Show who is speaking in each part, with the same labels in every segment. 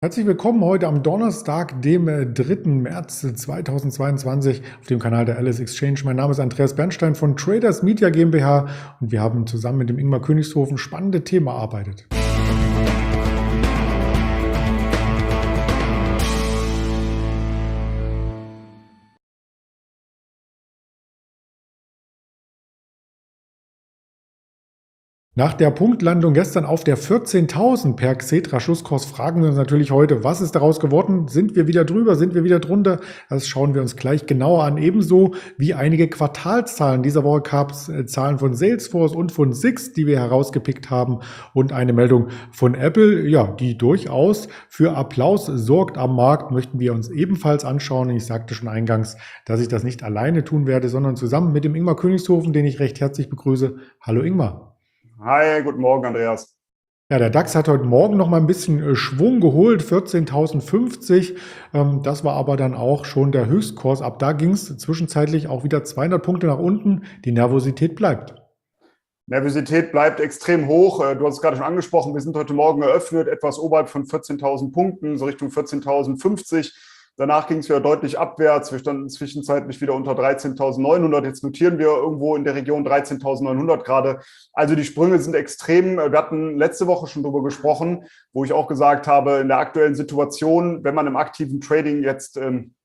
Speaker 1: Herzlich willkommen heute am Donnerstag, dem 3. März 2022 auf dem Kanal der Alice Exchange. Mein Name ist Andreas Bernstein von Traders Media GmbH und wir haben zusammen mit dem Ingmar Königshofen spannende Themen erarbeitet. Nach der Punktlandung gestern auf der 14.000 per Xetra Schlusskurs fragen wir uns natürlich heute, was ist daraus geworden? Sind wir wieder drüber? Sind wir wieder drunter? Das schauen wir uns gleich genauer an. Ebenso wie einige Quartalszahlen. Dieser Woche gab es Zahlen von Salesforce und von Sixt, die wir herausgepickt haben, und eine Meldung von Apple, ja, die durchaus für Applaus sorgt am Markt, möchten wir uns ebenfalls anschauen. Ich sagte schon eingangs, dass ich das nicht alleine tun werde, sondern zusammen mit dem Ingmar Königshofen, den ich recht herzlich begrüße. Hallo Ingmar.
Speaker 2: Hi, guten Morgen, Andreas.
Speaker 1: Ja, der DAX hat heute Morgen noch mal ein bisschen Schwung geholt, 14.050. Das war aber dann auch schon der Höchstkurs. Ab da ging es zwischenzeitlich auch wieder 200 Punkte nach unten. Die Nervosität bleibt.
Speaker 2: Nervosität bleibt extrem hoch. Du hast es gerade schon angesprochen, wir sind heute Morgen eröffnet, etwas oberhalb von 14.000 Punkten, so Richtung 14.050. Danach ging es wieder deutlich abwärts. Wir standen zwischenzeitlich wieder unter 13.900. Jetzt notieren wir irgendwo in der Region 13.900 gerade. Also die Sprünge sind extrem. Wir hatten letzte Woche schon darüber gesprochen, wo ich auch gesagt habe, in der aktuellen Situation, wenn man im aktiven Trading jetzt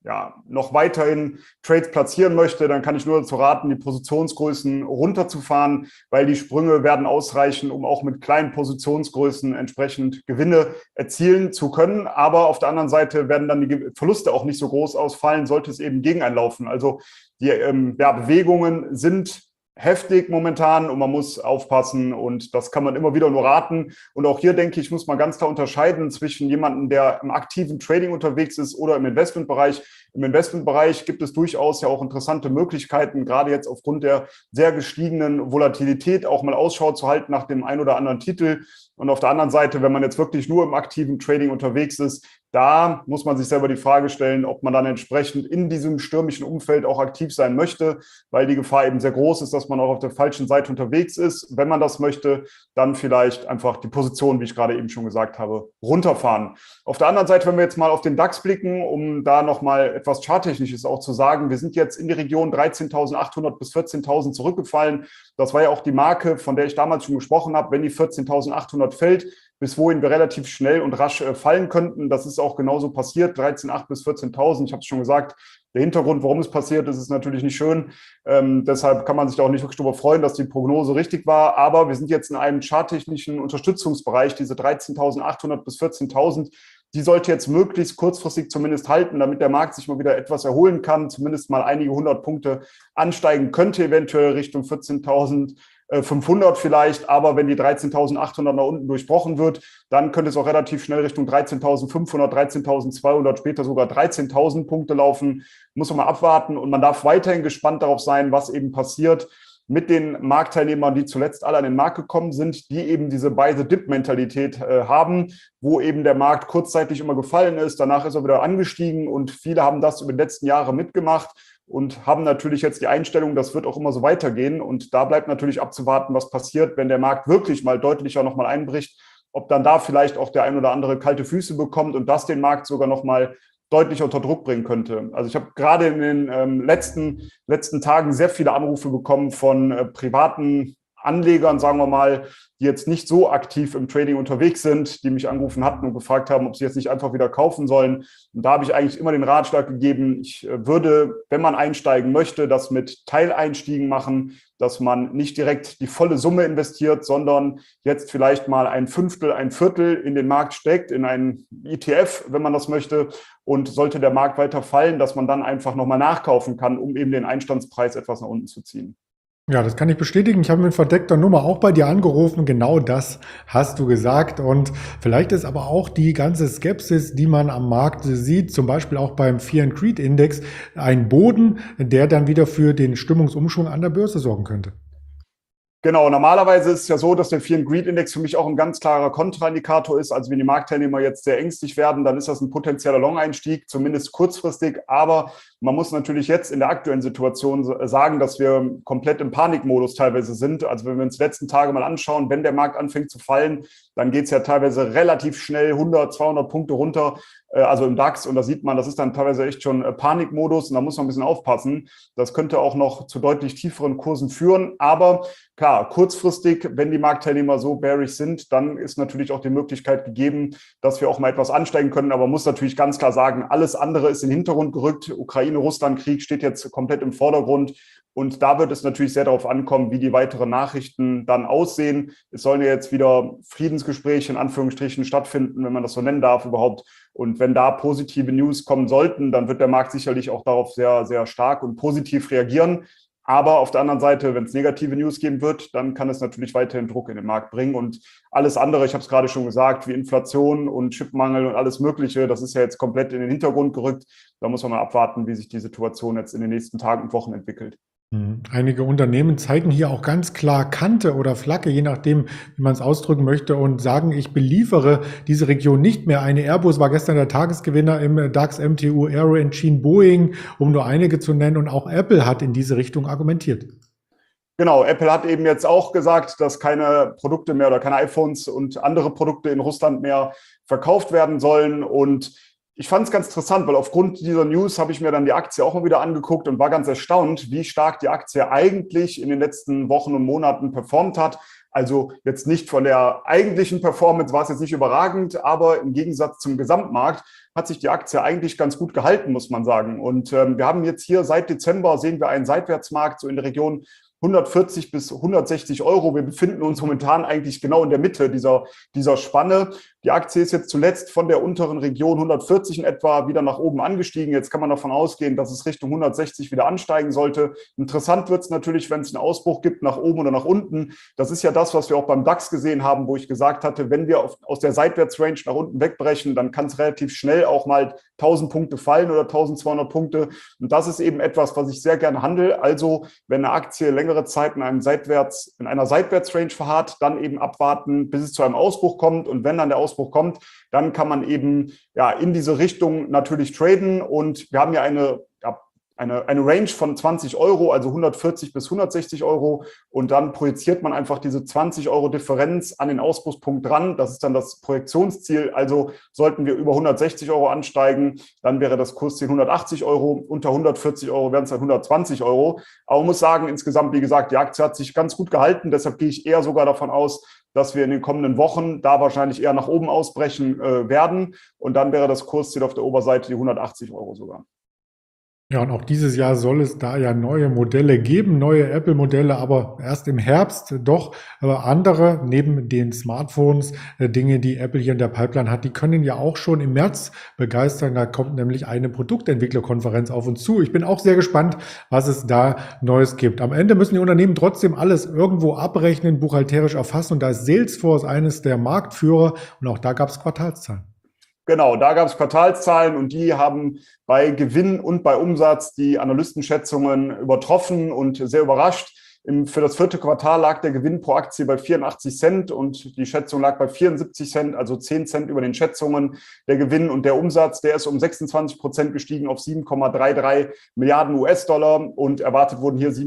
Speaker 2: noch weiterhin Trades platzieren möchte, dann kann ich nur dazu raten, die Positionsgrößen runterzufahren, weil die Sprünge werden ausreichen, um auch mit kleinen Positionsgrößen entsprechend Gewinne erzielen zu können. Aber auf der anderen Seite werden dann die Verluste auch nicht so groß ausfallen, sollte es eben gegen einlaufen. Also die Bewegungen sind heftig momentan und man muss aufpassen, und das kann man immer wieder nur raten. Und auch hier, denke ich, muss man ganz klar unterscheiden zwischen jemandem, der im aktiven Trading unterwegs ist oder im Investmentbereich. Im Investmentbereich gibt es durchaus ja auch interessante Möglichkeiten, gerade jetzt aufgrund der sehr gestiegenen Volatilität auch mal Ausschau zu halten nach dem ein oder anderen Titel. Und auf der anderen Seite, wenn man jetzt wirklich nur im aktiven Trading unterwegs ist, da muss man sich selber die Frage stellen, ob man dann entsprechend in diesem stürmischen Umfeld auch aktiv sein möchte, weil die Gefahr eben sehr groß ist, dass man auch auf der falschen Seite unterwegs ist. Wenn man das möchte, dann vielleicht einfach die Position, wie ich gerade eben schon gesagt habe, runterfahren. Auf der anderen Seite, wenn wir jetzt mal auf den DAX blicken, um da nochmal etwas Charttechnisches auch zu sagen, wir sind jetzt in die Region 13.800 bis 14.000 zurückgefallen. Das war ja auch die Marke, von der ich damals schon gesprochen habe. Wenn die 14.800 fällt, bis wohin wir relativ schnell und rasch fallen könnten. Das ist auch genauso passiert, 13.800 bis 14.000. Ich habe es schon gesagt, der Hintergrund, warum es passiert ist, ist natürlich nicht schön. Deshalb kann man sich da auch nicht wirklich darüber freuen, dass die Prognose richtig war. Aber wir sind jetzt in einem charttechnischen Unterstützungsbereich, diese 13.800 bis 14.000. Die sollte jetzt möglichst kurzfristig zumindest halten, damit der Markt sich mal wieder etwas erholen kann, zumindest mal einige 100 Punkte ansteigen könnte, eventuell Richtung 14.500 vielleicht, aber wenn die 13.800 nach unten durchbrochen wird, dann könnte es auch relativ schnell Richtung 13.500, 13.200, später sogar 13.000 Punkte laufen. Muss man mal abwarten, und man darf weiterhin gespannt darauf sein, was eben passiert mit den Marktteilnehmern, die zuletzt alle an den Markt gekommen sind, die eben diese Buy-the-Dip-Mentalität haben, wo eben der Markt kurzzeitig immer gefallen ist, danach ist er wieder angestiegen, und viele haben das über die letzten Jahre mitgemacht und haben natürlich jetzt die Einstellung, das wird auch immer so weitergehen. Und da bleibt natürlich abzuwarten, was passiert, wenn der Markt wirklich mal deutlicher nochmal einbricht, ob dann da vielleicht auch der ein oder andere kalte Füße bekommt und das den Markt sogar nochmal deutlich unter Druck bringen könnte. Also ich habe gerade in den letzten Tagen sehr viele Anrufe bekommen von privaten Anlegern, sagen wir mal, die jetzt nicht so aktiv im Trading unterwegs sind, die mich angerufen hatten und gefragt haben, ob sie jetzt nicht einfach wieder kaufen sollen. Und da habe ich eigentlich immer den Ratschlag gegeben, ich würde, wenn man einsteigen möchte, das mit Teileinstiegen machen, dass man nicht direkt die volle Summe investiert, sondern jetzt vielleicht mal ein Fünftel, ein Viertel in den Markt steckt, in einen ETF, wenn man das möchte. Und sollte der Markt weiter fallen, dass man dann einfach nochmal nachkaufen kann, um eben den Einstandspreis etwas nach unten zu ziehen.
Speaker 1: Ja, das kann ich bestätigen. Ich habe mit verdeckter Nummer auch bei dir angerufen. Genau das hast du gesagt. Und vielleicht ist aber auch die ganze Skepsis, die man am Markt sieht, zum Beispiel auch beim Fear and Greed Index, ein Boden, der dann wieder für den Stimmungsumschwung an der Börse sorgen könnte.
Speaker 2: Genau, normalerweise ist es ja so, dass der Fear and Greed Index für mich auch ein ganz klarer Kontraindikator ist. Also wenn die Marktteilnehmer jetzt sehr ängstlich werden, dann ist das ein potenzieller Long-Einstieg, zumindest kurzfristig. Aber Man muss natürlich jetzt in der aktuellen Situation sagen, dass wir komplett im Panikmodus teilweise sind. Also wenn wir uns die letzten Tage mal anschauen, wenn der Markt anfängt zu fallen, dann geht es ja teilweise relativ schnell 100, 200 Punkte runter, also im DAX. Und da sieht man, das ist dann teilweise echt schon Panikmodus und da muss man ein bisschen aufpassen. Das könnte auch noch zu deutlich tieferen Kursen führen. Aber klar, kurzfristig, wenn die Marktteilnehmer so bearish sind, dann ist natürlich auch die Möglichkeit gegeben, dass wir auch mal etwas ansteigen können. Aber man muss natürlich ganz klar sagen, alles andere ist in den Hintergrund gerückt. Ukraine-Russland-Krieg steht jetzt komplett im Vordergrund. Und da wird es natürlich sehr darauf ankommen, wie die weiteren Nachrichten dann aussehen. Es sollen ja jetzt wieder Friedensgespräche in Anführungsstrichen stattfinden, wenn man das so nennen darf überhaupt. Und wenn da positive News kommen sollten, dann wird der Markt sicherlich auch darauf sehr, sehr stark und positiv reagieren. Aber auf der anderen Seite, wenn es negative News geben wird, dann kann es natürlich weiterhin Druck in den Markt bringen. Und alles andere, ich habe es gerade schon gesagt, wie Inflation und Chipmangel und alles Mögliche, das ist ja jetzt komplett in den Hintergrund gerückt. Da muss man mal abwarten, wie sich die Situation jetzt in den nächsten Tagen und Wochen entwickelt.
Speaker 1: Einige Unternehmen zeigen hier auch ganz klar Kante oder Flagge, je nachdem, wie man es ausdrücken möchte, und sagen, ich beliefere diese Region nicht mehr. Eine Airbus war gestern der Tagesgewinner im DAX MTU, Aero Engine, Boeing, um nur einige zu nennen. Und auch Apple hat in diese Richtung argumentiert.
Speaker 2: Genau, Apple hat eben jetzt auch gesagt, dass keine Produkte mehr oder keine iPhones und andere Produkte in Russland mehr verkauft werden sollen. Und ich fand es ganz interessant, weil aufgrund dieser News habe ich mir dann die Aktie auch mal wieder angeguckt und war ganz erstaunt, wie stark die Aktie eigentlich in den letzten Wochen und Monaten performt hat. Also jetzt nicht von der eigentlichen Performance war es jetzt nicht überragend, aber im Gegensatz zum Gesamtmarkt hat sich die Aktie eigentlich ganz gut gehalten, muss man sagen. Und wir haben jetzt hier seit Dezember sehen wir einen Seitwärtsmarkt so in der Region 140 bis 160 Euro. Wir befinden uns momentan eigentlich genau in der Mitte dieser Spanne. Die Aktie ist jetzt zuletzt von der unteren Region 140 in etwa wieder nach oben angestiegen. Jetzt kann man davon ausgehen, dass es Richtung 160 wieder ansteigen sollte. Interessant wird es natürlich, wenn es einen Ausbruch gibt nach oben oder nach unten. Das ist ja das, was wir auch beim DAX gesehen haben, wo ich gesagt hatte, wenn wir aus der Seitwärtsrange nach unten wegbrechen, dann kann es relativ schnell auch mal 1000 Punkte fallen oder 1200 Punkte. Und das ist eben etwas, was ich sehr gerne handle. Also wenn eine Aktie längere Zeit in einer Seitwärtsrange verharrt, dann eben abwarten, bis es zu einem Ausbruch kommt. Und wenn dann der Ausbruch kommt, dann kann man eben in diese Richtung natürlich traden. Und wir haben ja eine Range von 20 Euro, also 140 bis 160 Euro. Und dann projiziert man einfach diese 20 Euro Differenz an den Ausbruchspunkt dran. Das ist dann das Projektionsziel. Also sollten wir über 160 Euro ansteigen, dann wäre das Kursziel 180 Euro. Unter 140 Euro wären es dann 120 Euro. Aber man muss sagen, insgesamt, wie gesagt, die Aktie hat sich ganz gut gehalten. Deshalb gehe ich eher sogar davon aus, dass wir in den kommenden Wochen da wahrscheinlich eher nach oben ausbrechen werden. Und dann wäre das Kursziel auf der Oberseite die 180 Euro sogar.
Speaker 1: Ja, und auch dieses Jahr soll es da ja neue Modelle geben, neue Apple-Modelle, aber erst im Herbst doch. Aber andere, neben den Smartphones, Dinge, die Apple hier in der Pipeline hat, die können ja auch schon im März begeistern. Da kommt nämlich eine Produktentwicklerkonferenz auf uns zu. Ich bin auch sehr gespannt, was es da Neues gibt. Am Ende müssen die Unternehmen trotzdem alles irgendwo abrechnen, buchhalterisch erfassen. Und da ist Salesforce eines der Marktführer. Und auch da gab es Quartalszahlen.
Speaker 2: Genau, da gab es Quartalszahlen und die haben bei Gewinn und bei Umsatz die Analystenschätzungen übertroffen und sehr überrascht. Für das vierte Quartal lag der Gewinn pro Aktie bei 84 Cent und die Schätzung lag bei 74 Cent, also 10 Cent über den Schätzungen. Der Gewinn und der Umsatz, der ist um 26% gestiegen auf 7,33 Milliarden US-Dollar und erwartet wurden hier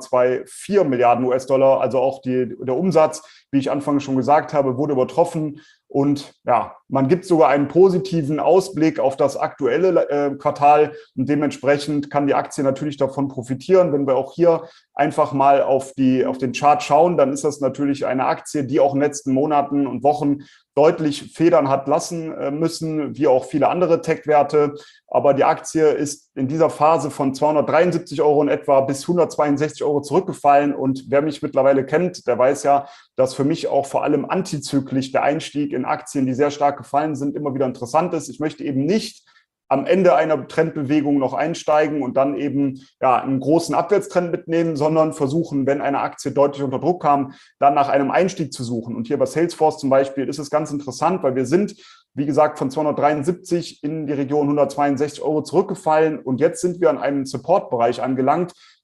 Speaker 2: 7,24 Milliarden US-Dollar. Also auch der Umsatz, wie ich anfangs schon gesagt habe, wurde übertroffen. Und man gibt sogar einen positiven Ausblick auf das aktuelle Quartal und dementsprechend kann die Aktie natürlich davon profitieren. Wenn wir auch hier einfach mal auf den Chart schauen, dann ist das natürlich eine Aktie, die auch in den letzten Monaten und Wochen deutlich federn hat lassen müssen, wie auch viele andere Tech-Werte. Aber die Aktie ist in dieser Phase von 273 Euro in etwa bis 162 Euro zurückgefallen. Und wer mich mittlerweile kennt, der weiß ja, dass für mich auch vor allem antizyklisch der Einstieg in Aktien, die sehr stark gefallen sind, immer wieder interessant ist. Ich möchte eben nicht am Ende einer Trendbewegung noch einsteigen und dann eben einen großen Abwärtstrend mitnehmen, sondern versuchen, wenn eine Aktie deutlich unter Druck kam, dann nach einem Einstieg zu suchen. Und hier bei Salesforce zum Beispiel ist es ganz interessant, weil wir sind, wie gesagt, von 273 in die Region 162 Euro zurückgefallen und jetzt sind wir an einem Support-Bereich angelangt.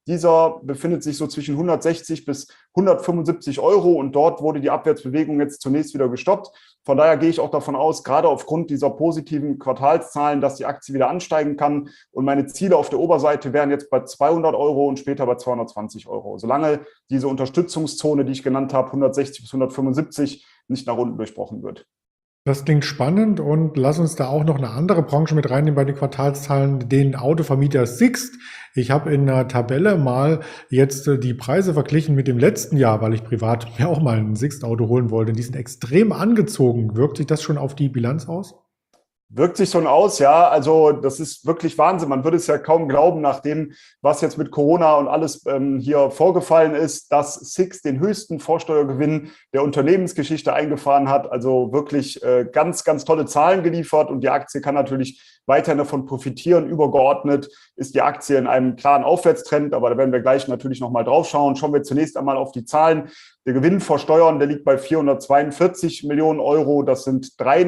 Speaker 2: Dieser befindet sich so zwischen 160 bis 175 Euro und dort wurde die Abwärtsbewegung jetzt zunächst wieder gestoppt. Von daher gehe ich auch davon aus, gerade aufgrund dieser positiven Quartalszahlen, dass die Aktie wieder ansteigen kann. Und meine Ziele auf der Oberseite wären jetzt bei 200 Euro und später bei 220 Euro. Solange diese Unterstützungszone, die ich genannt habe, 160 bis 175, nicht nach unten durchbrochen wird.
Speaker 1: Das klingt spannend und lass uns da auch noch eine andere Branche mit reinnehmen bei den Quartalszahlen, den Autovermieter Sixt. Ich habe in einer Tabelle mal jetzt die Preise verglichen mit dem letzten Jahr, weil ich privat mir auch mal ein Sixt-Auto holen wollte. Die sind extrem angezogen. Wirkt sich das schon auf die Bilanz aus?
Speaker 2: Wirkt sich schon aus, ja. Also das ist wirklich Wahnsinn. Man würde es ja kaum glauben, nach dem, was jetzt mit Corona und alles hier vorgefallen ist, dass Sixt den höchsten Vorsteuergewinn der Unternehmensgeschichte eingefahren hat. Also wirklich ganz, ganz tolle Zahlen geliefert und die Aktie kann natürlich weiterhin davon profitieren. Übergeordnet ist die Aktie in einem klaren Aufwärtstrend, aber da werden wir gleich natürlich nochmal drauf schauen. Schauen wir zunächst einmal auf die Zahlen. Der Gewinn vor Steuern, der liegt bei 442 Millionen Euro. Das sind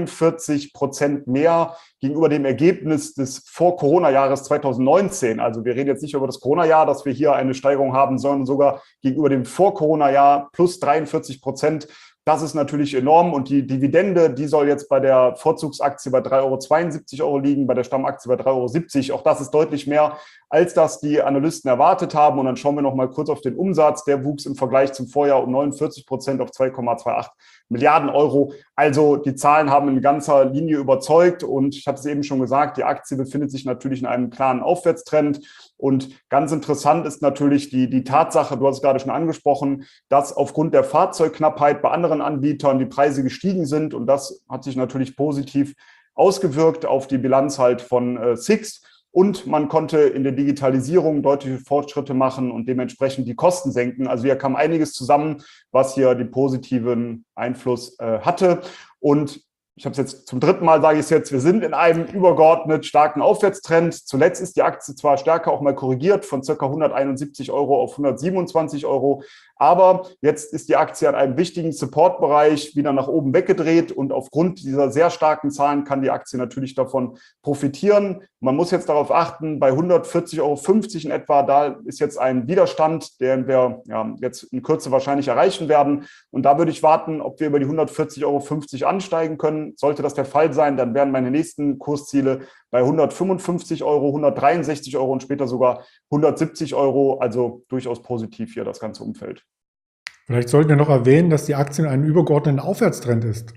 Speaker 2: 43% mehr gegenüber dem Ergebnis des Vor-Corona-Jahres 2019. Also wir reden jetzt nicht über das Corona-Jahr, dass wir hier eine Steigerung haben, sondern sogar gegenüber dem Vor-Corona-Jahr plus 43%. Das ist natürlich enorm und die Dividende, die soll jetzt bei der Vorzugsaktie bei 3,72 Euro liegen, bei der Stammaktie bei 3,70 Euro. Auch das ist deutlich mehr, als das die Analysten erwartet haben. Und dann schauen wir noch mal kurz auf den Umsatz. Der wuchs im Vergleich zum Vorjahr um 49% auf 2,28 Milliarden Euro. Also die Zahlen haben in ganzer Linie überzeugt und ich hatte es eben schon gesagt, die Aktie befindet sich natürlich in einem klaren Aufwärtstrend. Und ganz interessant ist natürlich die Tatsache, du hast es gerade schon angesprochen, dass aufgrund der Fahrzeugknappheit bei anderen Anbietern die Preise gestiegen sind. Und das hat sich natürlich positiv ausgewirkt auf die Bilanz halt von Sixt. Und man konnte in der Digitalisierung deutliche Fortschritte machen und dementsprechend die Kosten senken. Also hier kam einiges zusammen, was hier den positiven Einfluss hatte. Und ich habe es jetzt zum dritten Mal, sage ich es jetzt, wir sind in einem übergeordnet starken Aufwärtstrend. Zuletzt ist die Aktie zwar stärker auch mal korrigiert von ca. 171 Euro auf 127 Euro, aber jetzt ist die Aktie an einem wichtigen Supportbereich wieder nach oben weggedreht und aufgrund dieser sehr starken Zahlen kann die Aktie natürlich davon profitieren. Man muss jetzt darauf achten, bei 140,50 Euro in etwa, da ist jetzt ein Widerstand, den wir jetzt in Kürze wahrscheinlich erreichen werden. Und da würde ich warten, ob wir über die 140,50 Euro ansteigen können. Sollte das der Fall sein, dann wären meine nächsten Kursziele bei 155 Euro, 163 Euro und später sogar 170 Euro. Also durchaus positiv hier das ganze Umfeld.
Speaker 1: Vielleicht sollten wir noch erwähnen, dass die Aktie in einem übergeordneten Aufwärtstrend ist.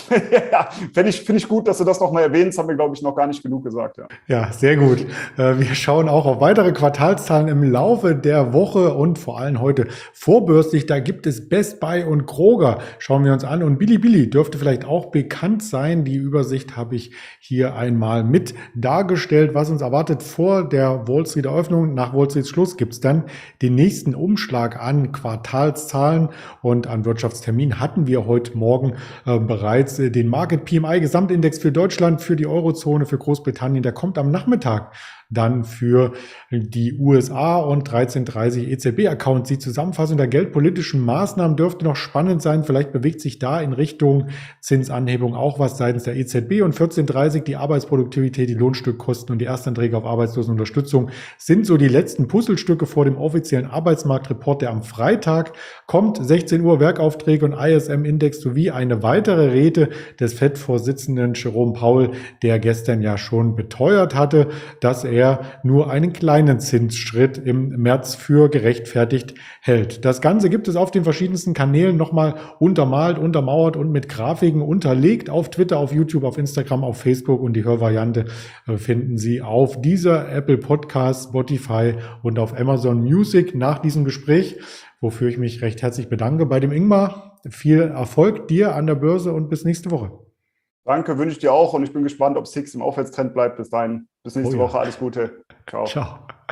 Speaker 2: Ja, finde ich gut, dass du das nochmal erwähnst, haben wir, glaube ich, noch gar nicht genug gesagt. Ja,
Speaker 1: ja, sehr gut. Wir schauen auch auf weitere Quartalszahlen im Laufe der Woche und vor allem heute vorbörslich. Da gibt es Best Buy und Kroger. Schauen wir uns an. Und Bilibili dürfte vielleicht auch bekannt sein. Die Übersicht habe ich hier einmal mit dargestellt, was uns erwartet vor der Wall Street Eröffnung. Nach Wall Street Schluss gibt es dann den nächsten Umschlag an Quartalszahlen und an Wirtschaftstermin hatten wir heute Morgen bereits den Market PMI Gesamtindex für Deutschland, für die Eurozone, für Großbritannien. Der kommt am Nachmittag dann für die USA und 13.30 EZB-Accounts. Die Zusammenfassung der geldpolitischen Maßnahmen dürfte noch spannend sein. Vielleicht bewegt sich da in Richtung Zinsanhebung auch was seitens der EZB. Und 14.30 die Arbeitsproduktivität, die Lohnstückkosten und die Erstanträge auf Arbeitslosenunterstützung sind so die letzten Puzzlestücke vor dem offiziellen Arbeitsmarktreport, der am Freitag kommt. 16 Uhr Werkaufträge und ISM-Index sowie eine weitere Rede des FED-Vorsitzenden Jerome Powell, der gestern ja schon beteuert hatte, dass er nur einen kleinen Zinsschritt im März für gerechtfertigt hält. Das Ganze gibt es auf den verschiedensten Kanälen nochmal untermalt, untermauert und mit Grafiken unterlegt auf Twitter, auf YouTube, auf Instagram, auf Facebook und die Hörvariante finden Sie auf dieser Apple Podcast, Spotify und auf Amazon Music nach diesem Gespräch, wofür ich mich recht herzlich bedanke bei dem Ingmar. Viel Erfolg dir an der Börse und bis nächste Woche.
Speaker 2: Danke, wünsche ich dir auch und ich bin gespannt, ob Sixt im Aufwärtstrend bleibt. Bis dahin, bis nächste Woche. Alles Gute. Ciao.
Speaker 1: Ciao.